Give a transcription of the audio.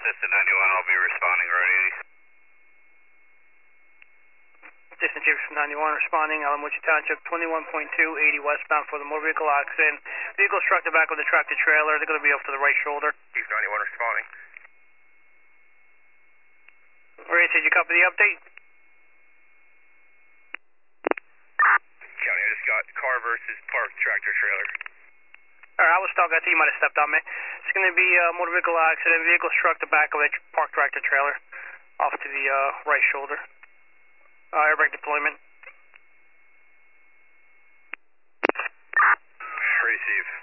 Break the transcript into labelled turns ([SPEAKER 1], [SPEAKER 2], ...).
[SPEAKER 1] Assistant 91, I'll be responding right 80.
[SPEAKER 2] Assistant Chief from 91 responding, Alamucci Township, 21.280 westbound for the motor vehicle accident. Vehicle struck the back of the tractor trailer. They're going to be off to the right shoulder.
[SPEAKER 1] Chief 91 responding.
[SPEAKER 2] Ray, did you copy the update?
[SPEAKER 1] County, I just got car versus parked tractor trailer.
[SPEAKER 2] Alright, I was talking. I think you might have stepped on me. It's going to be a motor vehicle accident. Vehicle struck the back of the parked tractor trailer off to the right shoulder. Airbag deployment.
[SPEAKER 1] Receive.